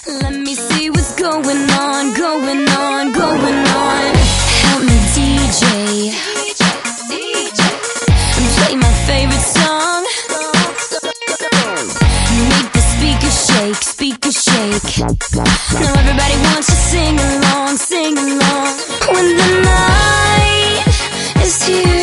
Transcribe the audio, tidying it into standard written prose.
Let me see what's going on, going on, going on. Help me, DJ. Play my favorite song. Make the speakers shake, speakers shake. Now everybody wants to sing along, sing along. When the night is here.